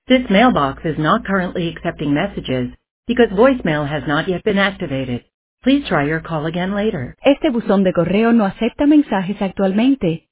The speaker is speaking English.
This mailbox is not currently accepting messages because voicemail has not yet been activated. Please try your call again later. Este buzón de correo no acepta mensajes actualmente.